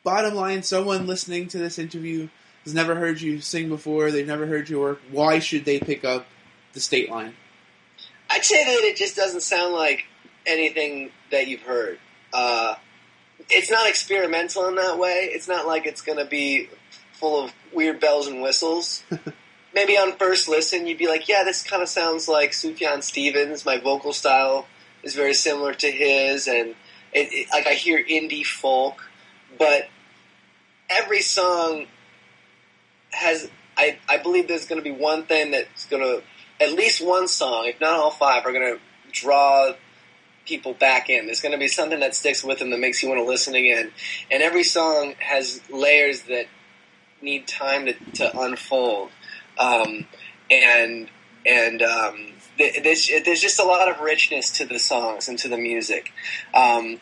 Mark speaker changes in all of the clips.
Speaker 1: bottom line, someone listening to this interview has never heard you sing before, they've never heard your work, why should they pick up the State Line?
Speaker 2: I'd say that it just doesn't sound like anything that you've heard. It's not experimental in that way. It's not like it's going to be full of weird bells and whistles. Maybe on first listen, you'd be like, yeah, this kind of sounds like Sufjan Stevens. My vocal style is very similar to his, and like I hear indie folk. But every song has, I believe there's going to be one thing that's going to, at least one song, if not all five, are going to draw people back in. There's going to be something that sticks with them that makes you want to listen again. And every song has layers that need time to unfold. There's just a lot of richness to the songs and to the music. On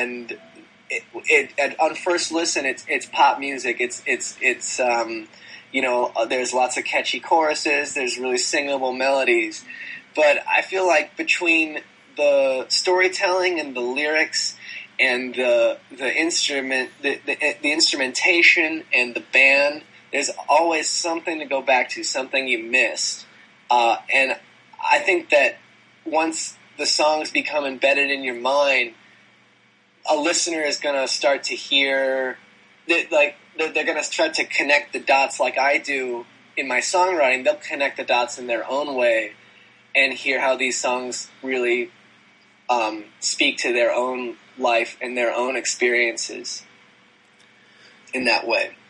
Speaker 2: first listen, it's pop music. It's there's lots of catchy choruses. There's really singable melodies. But I feel like between the storytelling and the lyrics and the instrumentation and the band, there's always something to go back to, something you missed. And I think that once the songs become embedded in your mind, a listener is going to start to hear, they're going to start to connect the dots like I do in my songwriting. They'll connect the dots in their own way and hear how these songs really speak to their own life and their own experiences in that way.